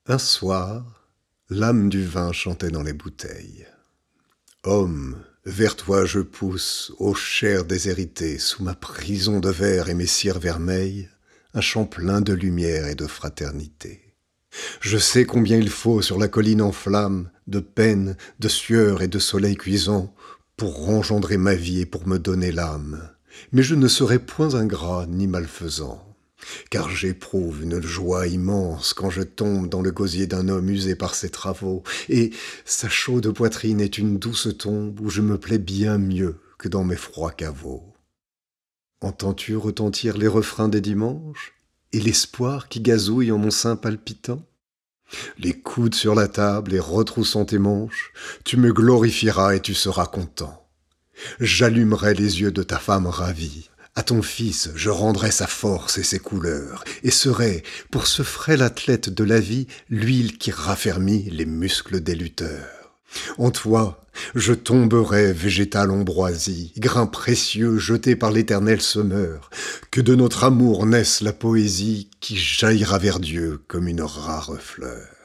Un soir, l'âme du vin chantait dans les bouteilles. Homme, vers toi je pousse, ô chair déshéritée, sous ma prison de verre et mes cires vermeilles, un chant plein de lumière et de fraternité. Je sais combien il faut sur la colline en flammes, de peine, de sueur et de soleil cuisant, pour engendrer ma vie et pour me donner l'âme. Mais je ne serai point ingrat ni malfaisant. Car j'éprouve une joie immense quand je tombe dans le gosier d'un homme usé par ses travaux, et sa chaude poitrine est une douce tombe où je me plais bien mieux que dans mes froids caveaux. Entends-tu retentir les refrains des dimanches, et l'espoir qui gazouille en mon sein palpitant? Les coudes sur la table et retroussant tes manches, tu me glorifieras et tu seras content. J'allumerai les yeux de ta femme ravie. À ton fils, je rendrai sa force et ses couleurs, et serai, pour ce frêle athlète de la vie, l'huile qui raffermit les muscles des lutteurs. En toi, je tomberai, végétale ambroisie, grain précieux jeté par l'éternel semeur, que de notre amour naisse la poésie qui jaillira vers Dieu comme une rare fleur.